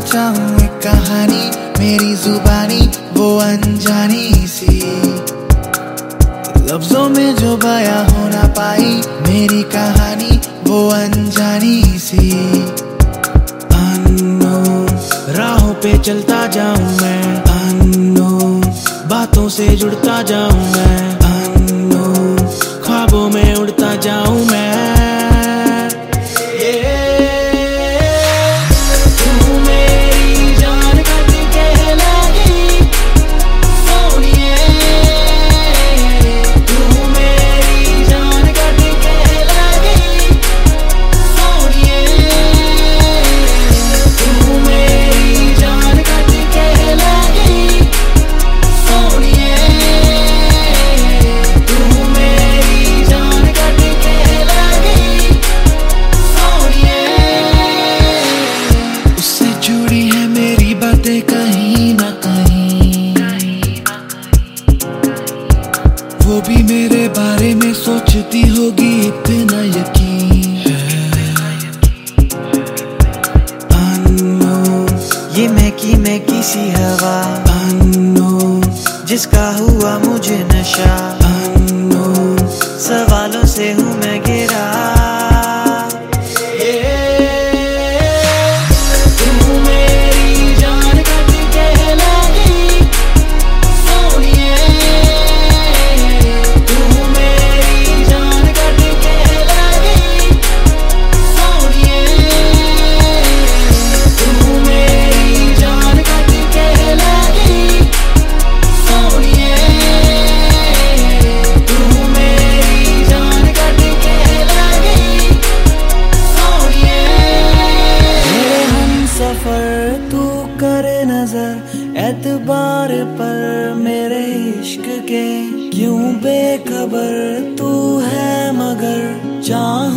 चाहूं एक कहानी, मेरी जुबानी वो अनजानी सी, लफ्जों में जो बयां हो ना पाई मेरी कहानी वो अनजानी सी। अननोन राहों पे चलता जाऊं मैं, अननोन बातों से जुड़ता जाऊं मैं, अननोन ख्वाबों में उड़ता जाऊं मैं। कहीं ना कहीं वो भी मेरे बारे में सोचती होगी, इतना यकीन है। अननोन ये महकी सी हवा, अननोन जिसका हुआ मुझे नशा, अननोन सवालों से हूँ मैं घिरा। तू करे नजर एतबार पर मेरे इश्क के, क्यों बेखबर तू है मगर चाह